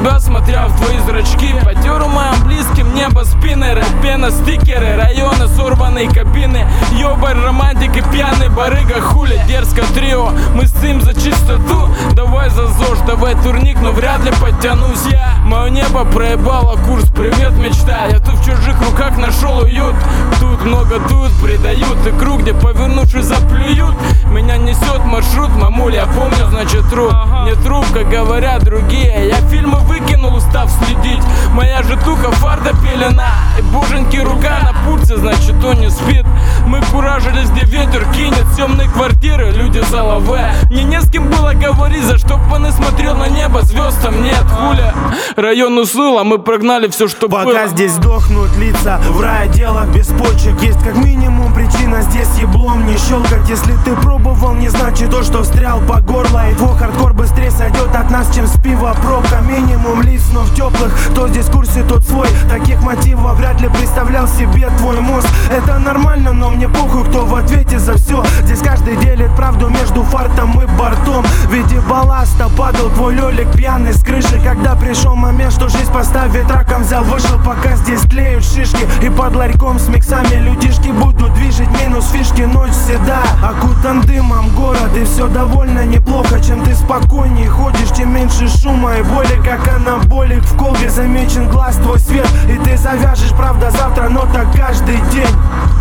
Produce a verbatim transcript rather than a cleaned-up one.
тебя, смотря в твои зрачки. Потер у моим близким небо, спиннеры, пена, стикеры, районы, сорванные кабины. Ёбарь, романтик и пьяный барыга, хули, дерзко трио. Мы стоим за чистоту, давай за ЗОЖ, давай турник, но вряд ли подтянусь я. Мое небо проебало курс, привет, мечта. Я тут в чужих руках нашел уют. Тут много тут предают икру, где повернувшись заплюют. Меня несет маршрут, мамуль, я помню, значит труп. Не трубка, говорят другие. Я фильмы выкинул, устав следить. Моя житуха фарда пелена. И боженьки рука на пульсе, значит он не спит. Мы куражились, где ветер кинет. Темные квартиры, люди за лаве. Мне не с кем было говорить, за что паны смотрел на небо. Звезд там нет, хуля. Район уснул, а мы прогнали все, что Пока было. Пока здесь дохнут лица в райотделах без почек. Есть как минимум причина здесь еблом не щелкать. Если ты пробовал, не значит то, что встрял по горло. И твой хардкор быстрее сойдет от нас, чем с пива пробка. Минимум лиц, но в теплых. Кто здесь в курсе, тот свой. Таких мотивов вряд ли представлял себе твой мозг. Это нормально, но мне похуй, кто в ответе за все. Здесь каждый делит правду между фартом и бортом. В виде балласта падал твой лёлик пьяный с крыши. Когда пришел момент, что жизнь поставит раком, взял, вышел. Пока здесь тлеют шишки, и под ларьком с миксами людишки будут движить минус фишки. Ночь всегда окутан дымом город, и все довольно неплохо. Чем ты спокойнее ходишь, тем меньше шума и боли. Как анаболик в колбе, замечен глаз твой свет. И ты завяжешь, правда, завтра, но так каждый день.